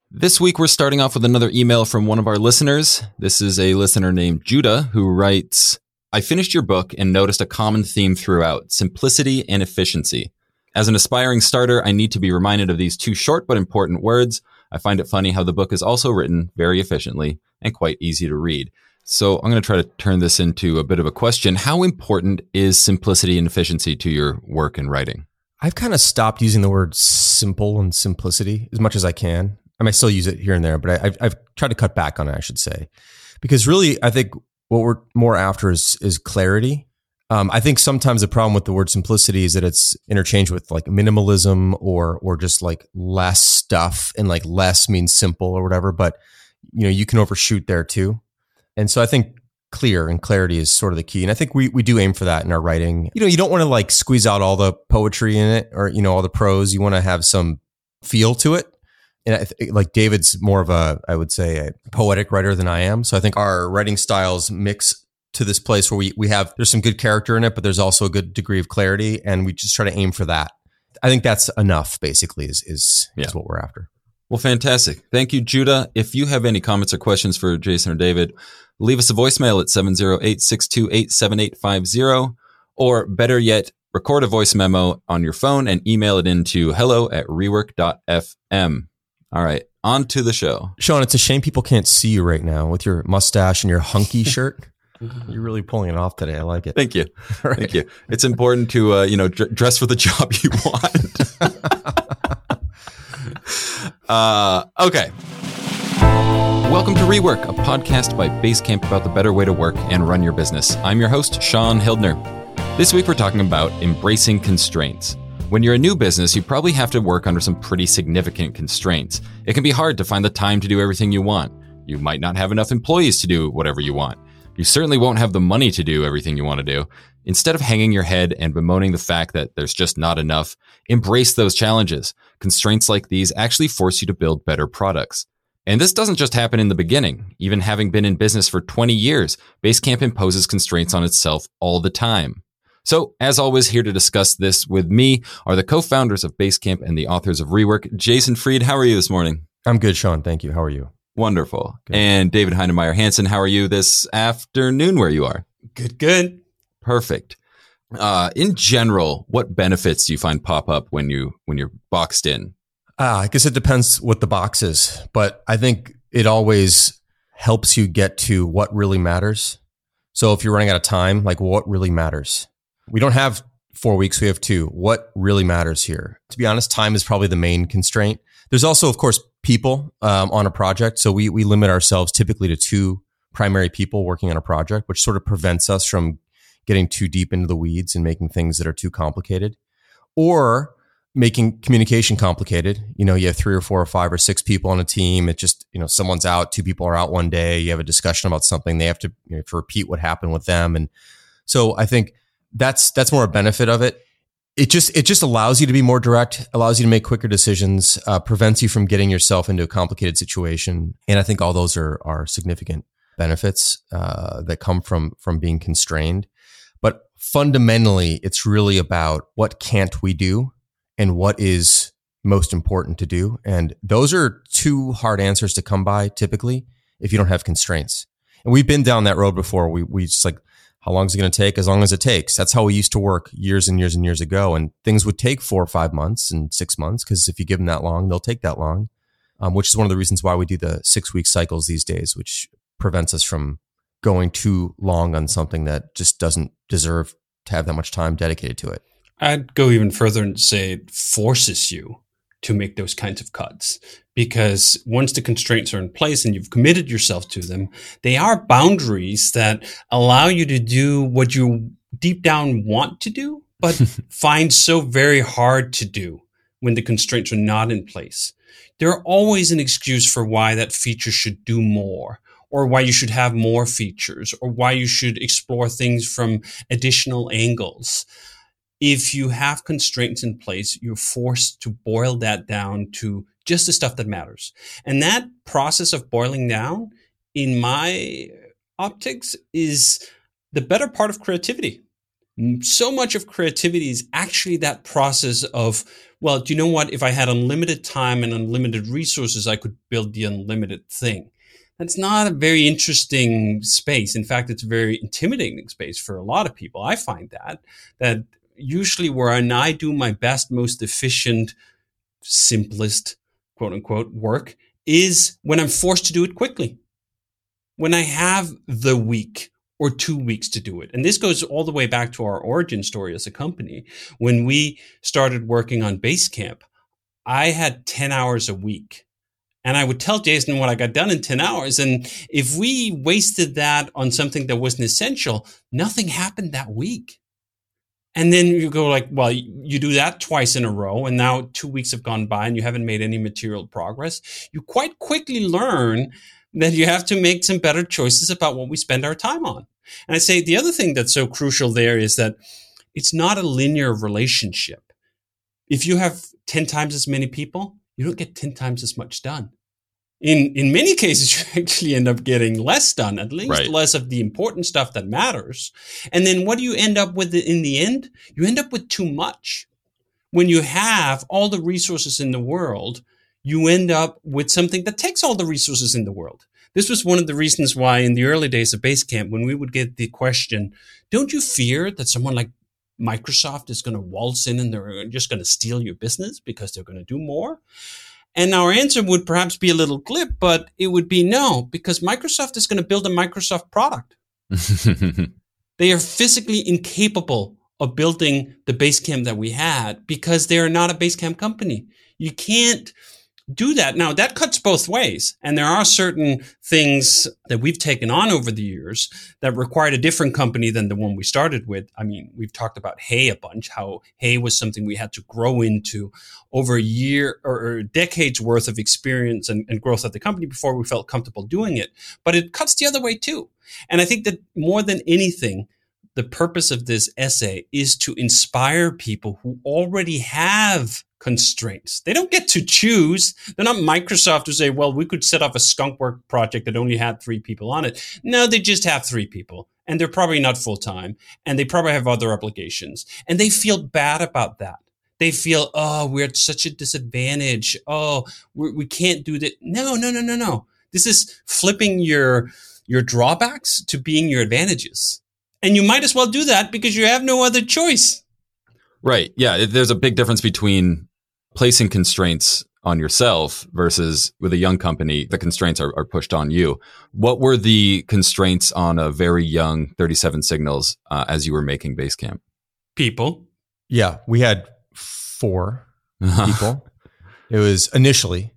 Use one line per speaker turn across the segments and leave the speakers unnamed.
This week, we're starting off with another email from one of our listeners. This is a listener named Judah who writes, I finished your book and noticed a common theme throughout, simplicity and efficiency. As an aspiring starter, I need to be reminded of these two short but important words. I find it funny how the book is also written very efficiently and quite easy to read. So I'm going to try to turn this into a bit of a question. How important is simplicity and efficiency to your work and writing?
I've kind of stopped using the word simple and simplicity as much as I can. I mean, I still use it here and there, but I've tried to cut back on it, I should say. Because really, I think what we're more after is clarity. I think sometimes the problem with the word simplicity is that it's interchanged with like minimalism or just like less stuff, and like less means simple or whatever, but you know, you can overshoot there too. And so I think clear and clarity is sort of the key. And I think we do aim for that in our writing. You know, you don't want to like squeeze out all the poetry in it or, you know, all the prose. You want to have some feel to it. And like David's more of a, I would say, a poetic writer than I am. So I think our writing styles mix to this place where we have, there's some good character in it, but there's also a good degree of clarity. And we just try to aim for that. I think that's enough, basically, is what we're after.
Well, fantastic. Thank you, Judah. If you have any comments or questions for Jason or David, leave us a voicemail at 708-628-7850, or better yet, record a voice memo on your phone and email it into hello@rework.fm. All right, on to the show.
Sean, it's a shame people can't see you right now with your mustache and your hunky shirt. You're really pulling it off today. I like it.
Thank you. Right. Thank you. It's important to, dress for the job you want. Okay. Welcome to Rework, a podcast by Basecamp about the better way to work and run your business. I'm your host, Sean Hildner. This week, we're talking about embracing constraints. When you're a new business, you probably have to work under some pretty significant constraints. It can be hard to find the time to do everything you want. You might not have enough employees to do whatever you want. You certainly won't have the money to do everything you want to do. Instead of hanging your head and bemoaning the fact that there's just not enough, embrace those challenges. Constraints like these actually force you to build better products. And this doesn't just happen in the beginning. Even having been in business for 20 years, Basecamp imposes constraints on itself all the time. So, as always, here to discuss this with me are the co-founders of Basecamp and the authors of Rework. Jason Fried, how are you this morning?
I'm good, Sean. Thank you. How are you?
Wonderful. Good. And David Heinemeier Hansen, how are you this afternoon where you are?
Good.
Perfect. In general, what benefits do you find pop up when you're boxed in?
I guess it depends what the box is, but I think it always helps you get to what really matters. So if you're running out of time, like what really matters? We don't have 4 weeks, we have 2. What really matters here? To be honest, time is probably the main constraint. There's also, of course, people on a project. So we limit ourselves typically to 2 primary people working on a project, which sort of prevents us from getting too deep into the weeds and making things that are too complicated, or making communication complicated. You know, you have 3 or 4 or 5 or 6 people on a team. It just, someone's out, 2 people are out one day. You have a discussion about something. They have to, to repeat what happened with them. And so I think that's more a benefit of it. It just allows you to be more direct, allows you to make quicker decisions, prevents you from getting yourself into a complicated situation. And I think all those are significant benefits that come from being constrained. But fundamentally, it's really about what can't we do and what is most important to do. And those are 2 hard answers to come by typically if you don't have constraints. And we've been down that road before. We just like, how long is it going to take? As long as it takes. That's how we used to work years and years and years ago. And things would take 4 or 5 months and 6 months, because if you give them that long, they'll take that long, which is one of the reasons why we do the 6-week cycles these days, which prevents us from going too long on something that just doesn't deserve to have that much time dedicated to it.
I'd go even further and say it forces you to make those kinds of cuts, because once the constraints are in place and you've committed yourself to them, they are boundaries that allow you to do what you deep down want to do, but find so very hard to do when the constraints are not in place. There are always an excuse for why that feature should do more, or why you should have more features, or why you should explore things from additional angles. If you have constraints in place, you're forced to boil that down to just the stuff that matters. And that process of boiling down, in my optics, is the better part of creativity. So much of creativity is actually that process of, well, do you know what? If I had unlimited time and unlimited resources, I could build the unlimited thing. That's not a very interesting space. In fact, it's a very intimidating space for a lot of people. I find that usually where I do my best, most efficient, simplest, quote unquote, work is when I'm forced to do it quickly. When I have the week or 2 weeks to do it. And this goes all the way back to our origin story as a company. When we started working on Basecamp, I had 10 hours a week. And I would tell Jason what I got done in 10 hours. And if we wasted that on something that wasn't essential, nothing happened that week. And then you go like, well, you do that twice in a row, and now 2 weeks have gone by and you haven't made any material progress. You quite quickly learn that you have to make some better choices about what we spend our time on. And I say the other thing that's so crucial there is that it's not a linear relationship. If you have 10 times as many people, you don't get 10 times as much done. In many cases, you actually end up getting less done, at least less of the important stuff that matters. And then what do you end up with in the end? You end up with too much. When you have all the resources in the world, you end up with something that takes all the resources in the world. This was one of the reasons why in the early days of Basecamp, when we would get the question, don't you fear that someone like Microsoft is going to waltz in and they're just going to steal your business because they're going to do more? And our answer would perhaps be a little glib, but it would be no, because Microsoft is going to build a Microsoft product. They are physically incapable of building the Basecamp that we had because they are not a Basecamp company. You can't do that. Now, that cuts both ways. And there are certain things that we've taken on over the years that required a different company than the one we started with. I mean, we've talked about Hey a bunch, how Hey was something we had to grow into over a year or decades worth of experience and growth at the company before we felt comfortable doing it. But it cuts the other way too. And I think that more than anything, the purpose of this essay is to inspire people who already have constraints. They don't get to choose. They're not Microsoft who say, well, we could set up a skunkwork project that only had 3 people on it. No, they just have 3 people and they're probably not full time and they probably have other obligations and they feel bad about that. They feel, oh, we're at such a disadvantage. Oh, we can't do that. No. This is flipping your drawbacks to being your advantages. And you might as well do that because you have no other choice.
Right. Yeah. There's a big difference between placing constraints on yourself versus with a young company, the constraints are pushed on you. What were the constraints on a very young 37 Signals as you were making Basecamp?
People.
Yeah. We had 4 people. It was initially,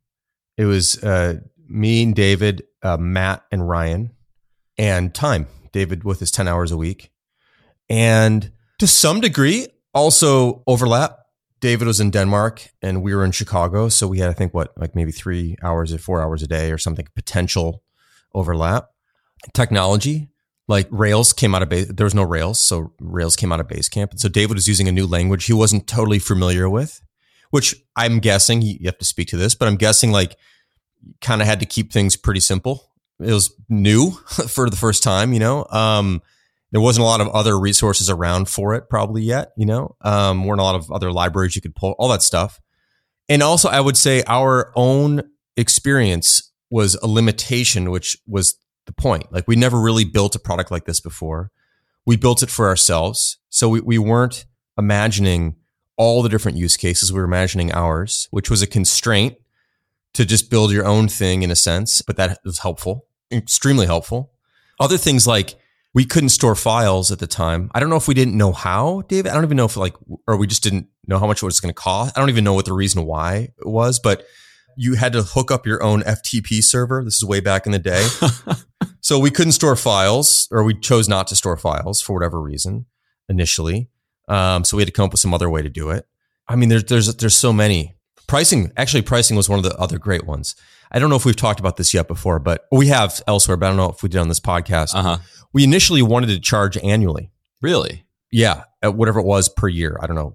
me and David, Matt and Ryan, and time. David with his 10 hours a week. And to some degree, also overlap. David was in Denmark and we were in Chicago. So we had, I think, maybe 3 hours or 4 hours a day or something, potential overlap. Technology, like Rails came out of there was no Rails. So Rails came out of Basecamp. And so David was using a new language he wasn't totally familiar with, which I'm guessing, you have to speak to this, but I'm guessing like kind of had to keep things pretty simple. It was new for the first time, there wasn't a lot of other resources around for it probably yet, weren't a lot of other libraries you could pull, all that stuff. And also I would say our own experience was a limitation, which was the point. Like we never really built a product like this before. We built it for ourselves. So we weren't imagining all the different use cases. We were imagining ours, which was a constraint to just build your own thing in a sense, but that was helpful, extremely helpful. Other things like we couldn't store files at the time. I don't know if we didn't know how, David. I don't even know if or we just didn't know how much it was going to cost. I don't even know what the reason why it was, but you had to hook up your own FTP server. This is way back in the day. So we couldn't store files, or we chose not to store files for whatever reason initially. So we had to come up with some other way to do it. I mean, there's so many. Pricing was one of the other great ones. I don't know if we've talked about this yet before, but we have elsewhere, but I don't know if we did on this podcast. We initially wanted to charge annually.
Really?
Yeah. At whatever it was per year. I don't know.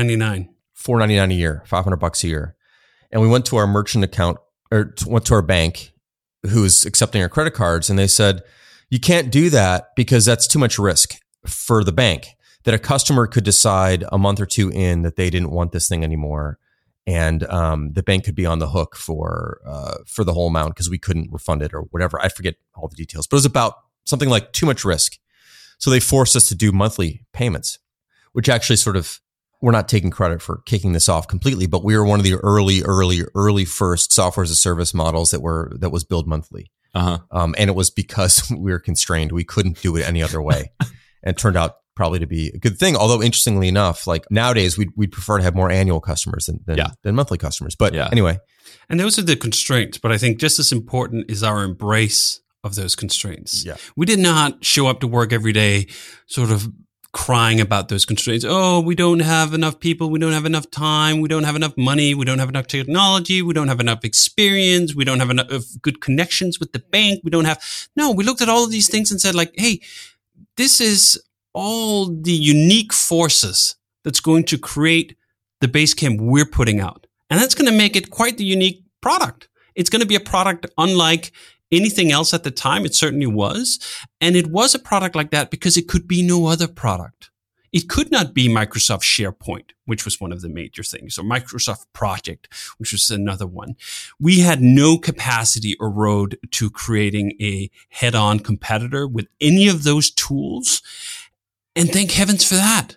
$4.99
a year, $500 a year. And we went to our merchant account or went to our bank who was accepting our credit cards. And they said, you can't do that because that's too much risk for the bank. that a customer could decide a month or two in that they didn't want this thing anymore. And the bank could be on the hook for the whole amount because we couldn't refund it or whatever. I forget all the details, but it was about something like too much risk. So they forced us to do monthly payments, which actually sort of, we're not taking credit for kicking this off completely, but we were one of the early first software as a service models that was billed monthly. And it was because we were constrained. We couldn't do it any other way. And it turned out probably to be a good thing. Although interestingly enough, like nowadays we'd prefer to have more annual customers than monthly customers. But anyway.
And those are the constraints. But I think just as important is our embrace of those constraints. Yeah. We did not show up to work every day sort of crying about those constraints. Oh, we don't have enough people. We don't have enough time. We don't have enough money. We don't have enough technology. We don't have enough experience. We don't have enough good connections with the bank. We looked at all of these things and said like, hey, this is all the unique forces that's going to create the Basecamp we're putting out. And that's going to make it quite the unique product. It's going to be a product unlike anything else at the time. It certainly was. And it was a product like that because it could be no other product. It could not be Microsoft SharePoint, which was one of the major things, or Microsoft Project, which was another one. We had no capacity or road to creating a head-on competitor with any of those tools. And thank heavens for that.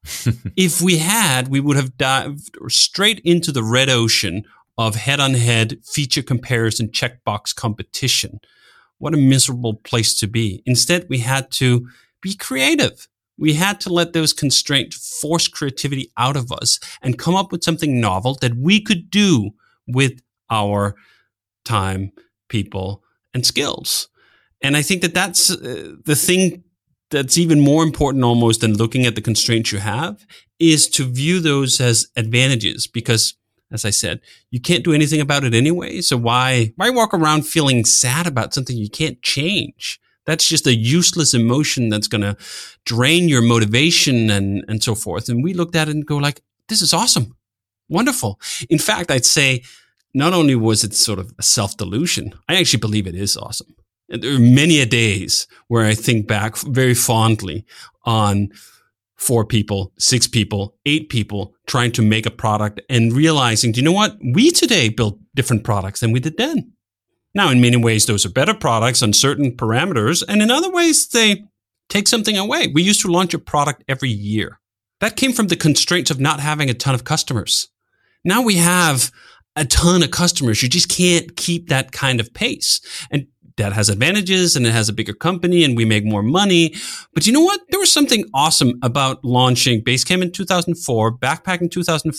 If we had, we would have dived straight into the red ocean of head-on-head feature comparison checkbox competition. What a miserable place to be. Instead, we had to be creative. We had to let those constraints force creativity out of us and come up with something novel that we could do with our time, people, and skills. And I think that that's the thing that's even more important almost than looking at the constraints you have is to view those as advantages because, as I said, you can't do anything about it anyway. So why walk around feeling sad about something you can't change? That's just a useless emotion that's going to drain your motivation and so forth. And we looked at it and go like, this is awesome. Wonderful. In fact, I'd say not only was it sort of a self-delusion, I actually believe it is awesome. And there are many days where I think back very fondly on 4 people, 6 people, 8 people trying to make a product and realizing, do you know what? We today build different products than we did then. Now, in many ways, those are better products on certain parameters. And in other ways, they take something away. We used to launch a product every year. That came from the constraints of not having a ton of customers. Now we have a ton of customers. You just can't keep that kind of pace. And that has advantages and it has a bigger company and we make more money. But you know what? There was something awesome about launching Basecamp in 2004, Backpack in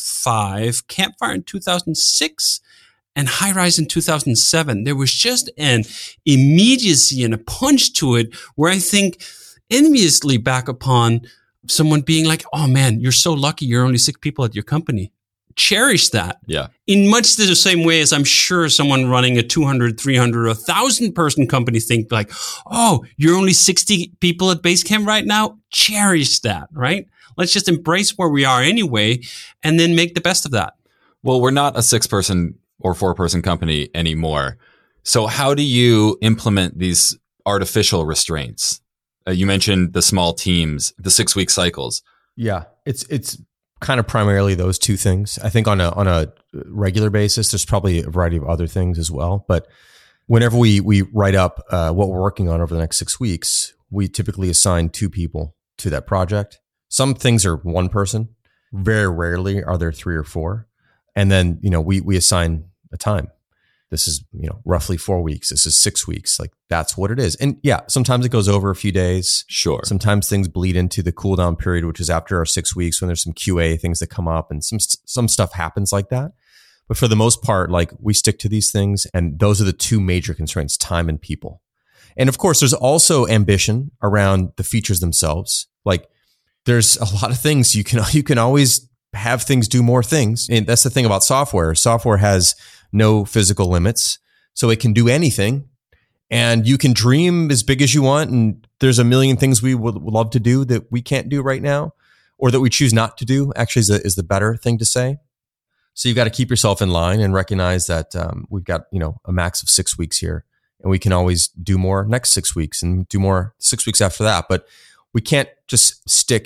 2005, Campfire in 2006, and Highrise in 2007. There was just an immediacy and a punch to it where I think enviously back upon someone being like, oh man, you're so lucky you're only 6 people at your company. Cherish that.
Yeah.
In much the same way as I'm sure someone running a 200, 300, 1,000 person company think like, oh, you're only 60 people at Basecamp right now. Cherish that, right? Let's just embrace where we are anyway and then make the best of that.
Well, we're not a 6-person or 4-person company anymore. So how do you implement these artificial restraints? You mentioned the small teams, the 6-week cycles.
Yeah, it's kind of primarily those 2 things. I think on a regular basis, there's probably a variety of other things as well. But whenever we write up what we're working on over the next 6 weeks, we typically assign 2 people to that project. Some things are 1 person. Very rarely are there 3 or 4. And then, we assign a time. This is, roughly 4 weeks. This is 6 weeks. Like that's what it is. And yeah, sometimes it goes over a few days.
Sure.
Sometimes things bleed into the cool down period, which is after our 6 weeks when there's some QA things that come up and some stuff happens like that. But for the most part, like we stick to these things. And those are the 2 major constraints, time and people. And of course, there's also ambition around the features themselves. Like there's a lot of things you can always have things do more things. And that's the thing about software. Software has no physical limits, so it can do anything. And you can dream as big as you want. And there's a million things we would love to do that we can't do right now, or that we choose not to do, actually is the better thing to say. So you've got to keep yourself in line and recognize that we've got, a max of 6 weeks here, and we can always do more next 6 weeks and do more 6 weeks after that. But we can't just stick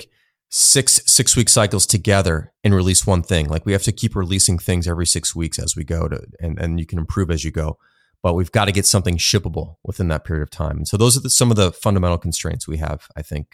six-week cycles together and release one thing. Like we have to keep releasing things every 6 weeks as we go and you can improve as you go. But we've got to get something shippable within that period of time. And so those are some of the fundamental constraints we have, I think.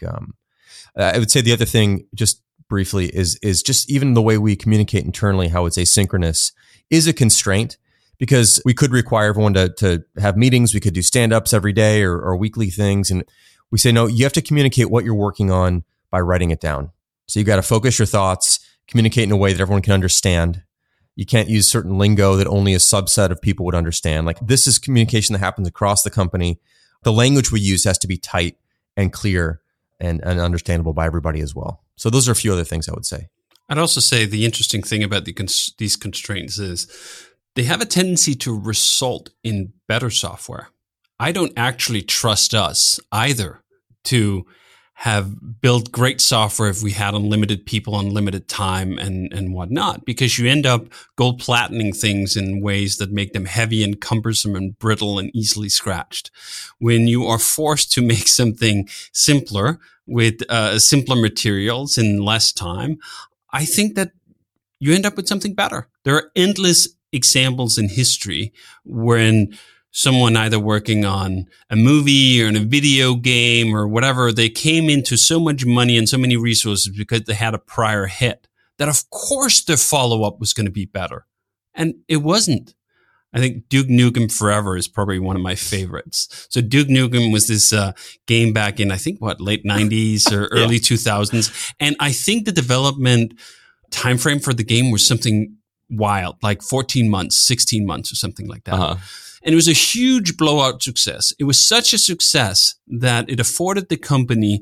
I would say the other thing, just briefly, is just even the way we communicate internally, how it's asynchronous, is a constraint because we could require everyone to have meetings. We could do stand-ups every day or weekly things. And we say, no, you have to communicate what you're working on by writing it down. So you got to focus your thoughts, communicate in a way that everyone can understand. You can't use certain lingo that only a subset of people would understand. Like this is communication that happens across the company. The language we use has to be tight and clear and understandable by everybody as well. So those are a few other things I would say.
I'd also say the interesting thing about these constraints is they have a tendency to result in better software. I don't actually trust us either to have built great software if we had unlimited people, unlimited time and whatnot, because you end up gold platining things in ways that make them heavy and cumbersome and brittle and easily scratched. When you are forced to make something simpler with simpler materials in less time, I think that you end up with something better. There are endless examples in history when someone either working on a movie or in a video game or whatever, they came into so much money and so many resources because they had a prior hit that of course their follow-up was going to be better. And it wasn't. I think Duke Nukem Forever is probably one of my favorites. So Duke Nukem was this game back in, I think, late 90s or early 2000s. And I think the development timeframe for the game was something wild, like 14 months, 16 months or something like that. Uh-huh. And it was a huge blowout success. It was such a success that it afforded the company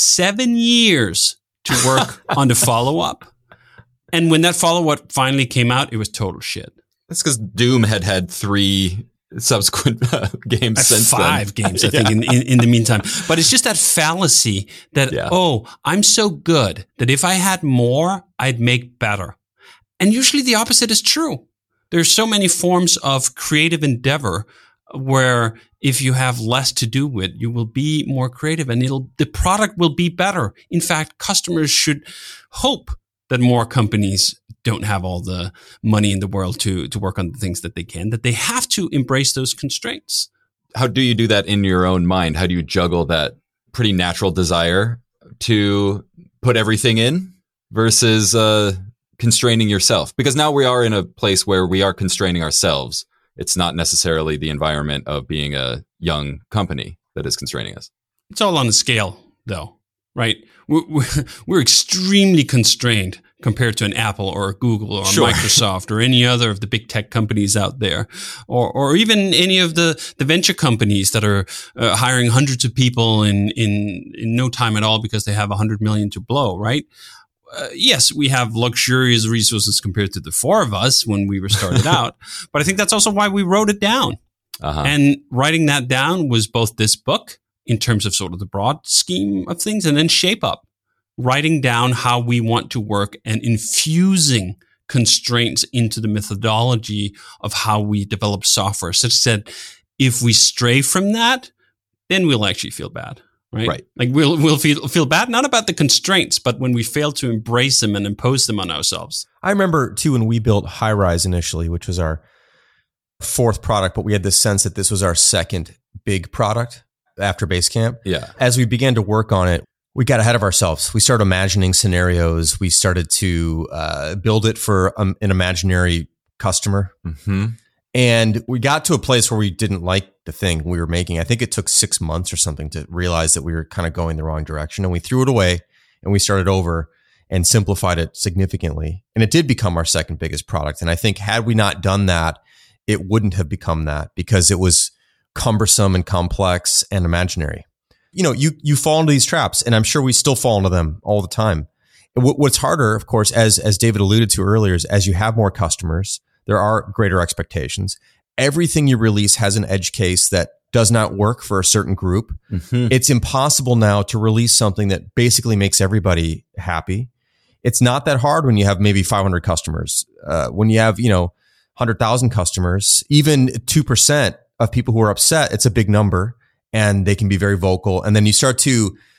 7 years to work on the follow-up. And when that follow-up finally came out, it was total shit.
That's because Doom had 3 subsequent games since
5 games, I think, in the meantime. But it's just that fallacy that, I'm so good that if I had more, I'd make better. And usually the opposite is true. There's so many forms of creative endeavor where if you have less to do with, you will be more creative and the product will be better. In fact, customers should hope that more companies don't have all the money in the world to work on the things that they can, that they have to embrace those constraints.
How do you do that in your own mind? How do you juggle that pretty natural desire to put everything in versus constraining yourself? Because now we are in a place where we are constraining ourselves. It's not necessarily the environment of being a young company that is constraining us.
It's all on the scale, though, right? We're extremely constrained compared to an Apple or a Google or a Microsoft or any other of the big tech companies out there, or even any of the venture companies that are hiring hundreds of people in no time at all because they have 100 million to blow, right? Yes, we have luxurious resources compared to the 4 of us when we were started out, but I think that's also why we wrote it down. Uh-huh. And writing that down was both this book in terms of sort of the broad scheme of things and then Shape Up, writing down how we want to work and infusing constraints into the methodology of how we develop software, such that if we stray from that, then we'll actually feel bad. Right. Like we'll feel bad, not about the constraints, but when we fail to embrace them and impose them on ourselves.
I remember too, when we built Highrise initially, which was our 4th product, but we had this sense that this was our 2nd big product after Basecamp.
Yeah.
As we began to work on it, we got ahead of ourselves. We started imagining scenarios. We started to build it for an imaginary customer. Mm-hmm. And we got to a place where we didn't like the thing we were making. I think it took 6 months or something to realize that we were kind of going the wrong direction. And we threw it away and we started over and simplified it significantly. And it did become our 2nd biggest product. And I think had we not done that, it wouldn't have become that because it was cumbersome and complex and imaginary. You know, you fall into these traps, and I'm sure we still fall into them all the time. What's harder, of course, as David alluded to earlier, is as you have more customers, there are greater expectations. Everything you release has an edge case that does not work for a certain group. Mm-hmm. It's impossible now to release something that basically makes everybody happy. It's not that hard when you have maybe 500 customers. When you have, 100,000 customers, even 2% of people who are upset, it's a big number and they can be very vocal. And then you start to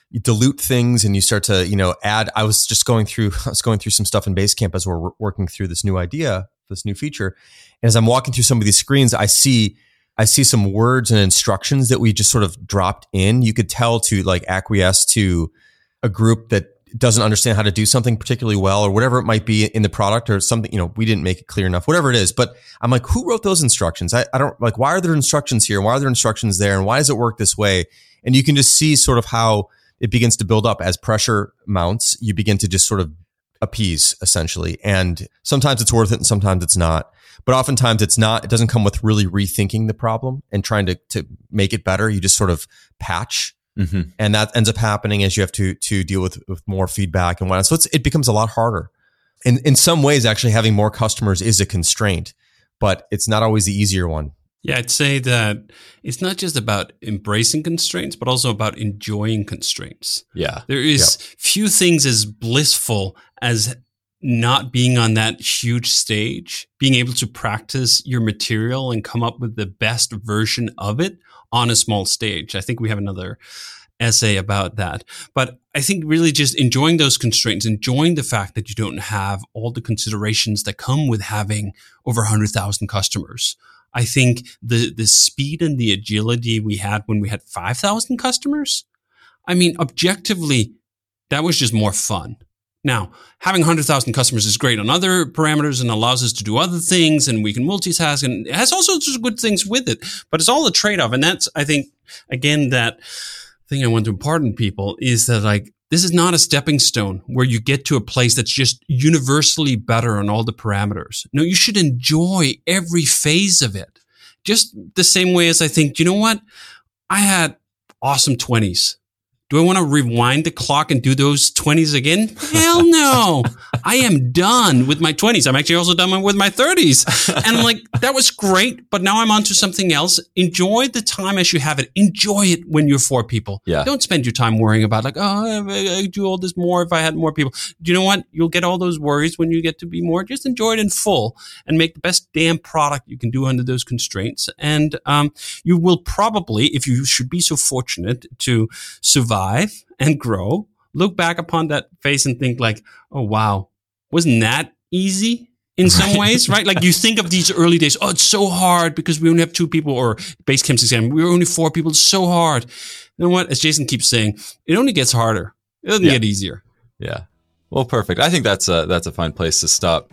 dilute things and you start to, add. I was going through some stuff in Basecamp as we're working through this new idea, this new feature. And as I'm walking through some of these screens, I see some words and instructions that we just sort of dropped in. You could tell to like acquiesce to a group that doesn't understand how to do something particularly well or whatever it might be in the product or something, we didn't make it clear enough, whatever it is. But I'm like, who wrote those instructions? I don't like, why are there instructions here? And why are there instructions there? And why does it work this way? And you can just see sort of how it begins to build up as pressure mounts. You begin to just sort of appease essentially. And sometimes it's worth it and sometimes it's not. But oftentimes it's not. It doesn't come with really rethinking the problem and trying to make it better. You just sort of patch. Mm-hmm. And that ends up happening as you have to deal with more feedback and whatnot. So it becomes a lot harder. And in some ways, actually having more customers is a constraint, but it's not always the easier one.
Yeah, I'd say that it's not just about embracing constraints, but also about enjoying constraints.
Yeah.
There is few things as blissful as not being on that huge stage, being able to practice your material and come up with the best version of it on a small stage. I think we have another essay about that. But I think really just enjoying those constraints, enjoying the fact that you don't have all the considerations that come with having over 100,000 customers. I think the speed and the agility we had when we had 5,000 customers, I mean, objectively, that was just more fun. Now, having 100,000 customers is great on other parameters and allows us to do other things and we can multitask and it has all sorts of good things with it, but it's all a trade-off. And that's, I think, again, that thing I want to impart on people is that like, this is not a stepping stone where you get to a place that's just universally better on all the parameters. No, you should enjoy every phase of it. Just the same way as I think, you know what? I had awesome 20s. Do I want to rewind the clock and do those 20s again? Hell no. I am done with my 20s. I'm actually also done with my 30s. And like, that was great, but now I'm on to something else. Enjoy the time as you have it. Enjoy it when you're 4 people.
Yeah.
Don't spend your time worrying about like, oh, I do all this more if I had more people. Do you know what? You'll get all those worries when you get to be more. Just enjoy it in full and make the best damn product you can do under those constraints. And you will probably, if you should be so fortunate to survive and grow, look back upon that phase and think like, oh, wow, wasn't that easy in some ways, right? Like you think of these early days, oh, it's so hard because we only have 2 people or Basecamp's exam. We were only 4 people. It's so hard. You know what? As Jason keeps saying, it only gets harder. It doesn't get easier.
Yeah. Well, perfect. I think that's a fine place to stop.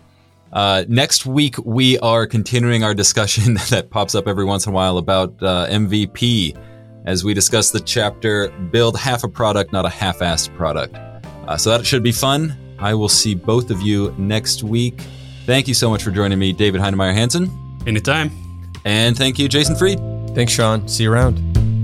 Next week, we are continuing our discussion that pops up every once in a while about MVP. As we discuss the chapter, Build Half a Product, Not a Half-Assed Product. So that should be fun. I will see both of you next week. Thank you so much for joining me, David Heinemeier Hansen.
Anytime.
And thank you, Jason Fried.
Thanks, Sean. See you around.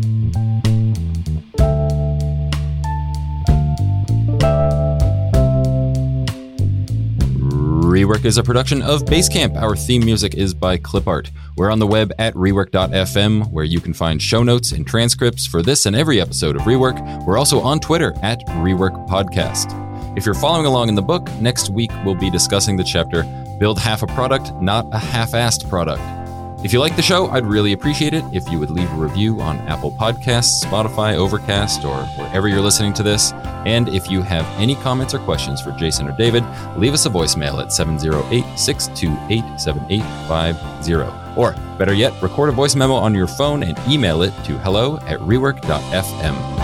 Rework is a production of Basecamp. Our theme music is by Clipart. We're on the web at rework.fm, where you can find show notes and transcripts for this and every episode of Rework. We're also on Twitter at Rework Podcast. If you're following along in the book, next week we'll be discussing the chapter Build Half a Product, Not a Half-Assed Product. If you like the show, I'd really appreciate it if you would leave a review on Apple Podcasts, Spotify, Overcast, or wherever you're listening to this. And if you have any comments or questions for Jason or David, leave us a voicemail at 708-628-7850. Or, better yet, record a voice memo on your phone and email it to hello@rework.fm.